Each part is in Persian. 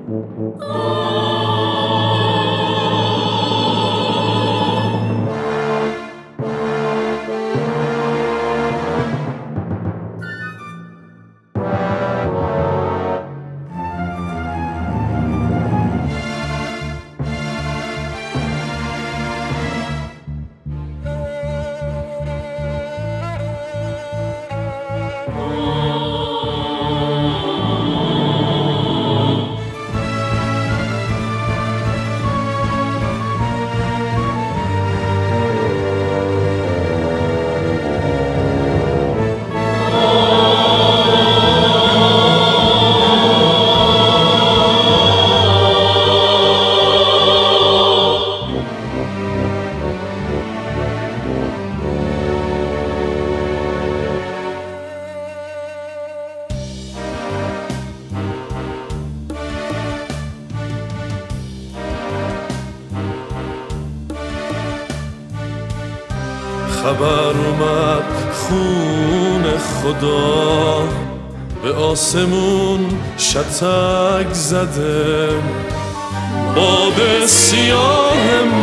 خبر اومد خون خدا به آسمون شتک زده، باد سیاه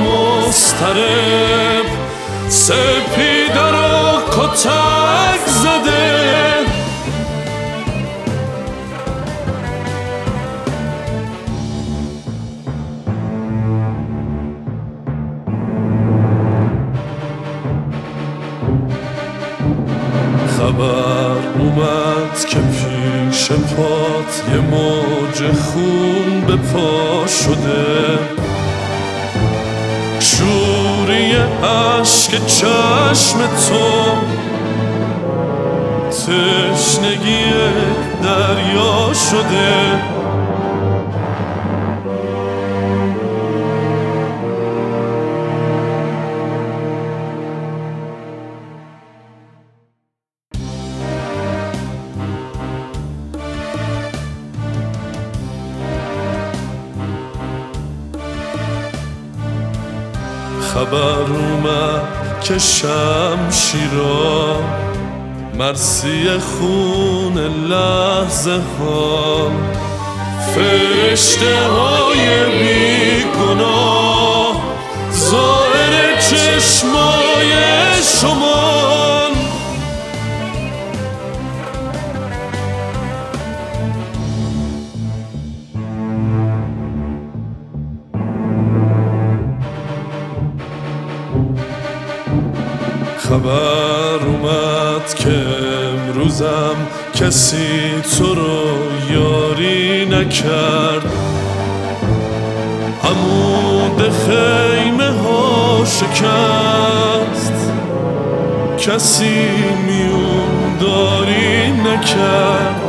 مضطرب سپیده رو کتک زده. خبر اومد که پیش پات یه موج خون به پا شده، شوری عشق چشم تو تشنگی دریا شده. خبر اومد که شمشیرا مرسی خون لحظه ها، فرشته های بی گناه زائر چشمای شمان. خبر اومد که امروزم کسی تو رو یاری نکرد، عمود خیمه ها شکست، کسی میون داری نکرد.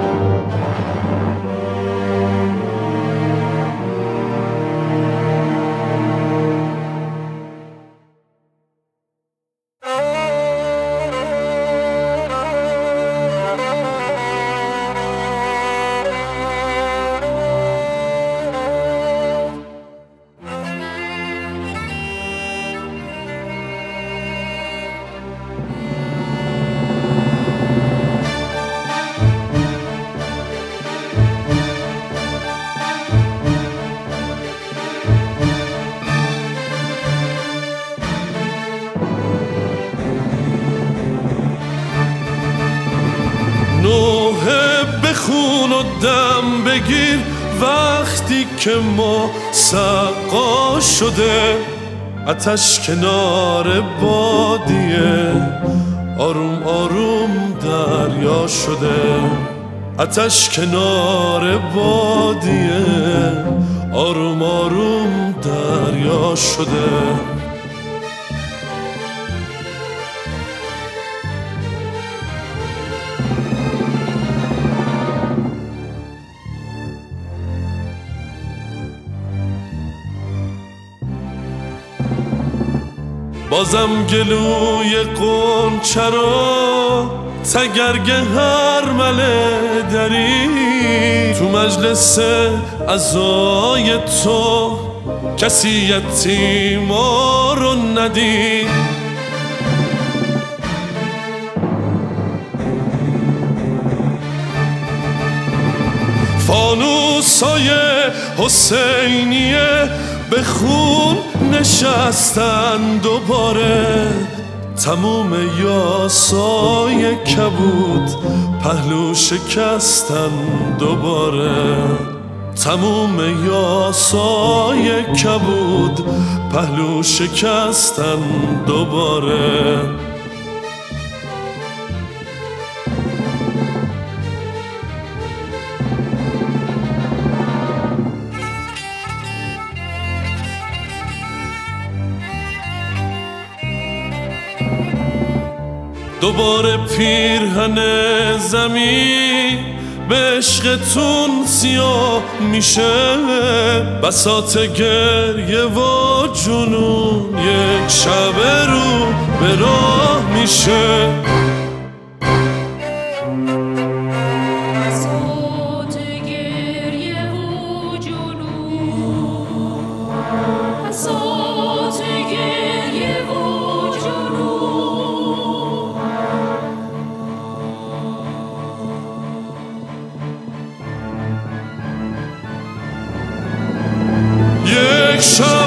نوحه بخون و دم بگیر وقتی که ما سقا شده، آتش کنار بادیه آروم آروم دریا شده. آتش کنار بادیه آروم آروم دریا شده. بازم گلوی قنچه را تگرگ هرمله دری، تو مجلس عزای تو کسی یتیما رو ندید. فانوس عروسای حسینیه به خون نشستن دوباره. تموم یاسای کبود پهلو شکستن دوباره. تموم یاسای کبود پهلو شکستن دوباره. دوباره پیرهن زمین به عشقتون سیاه میشه. بساط گریه و جنون یک شب رو به راه میشه. بساط گریه و جنون، بساط گریه و جنون. یک شب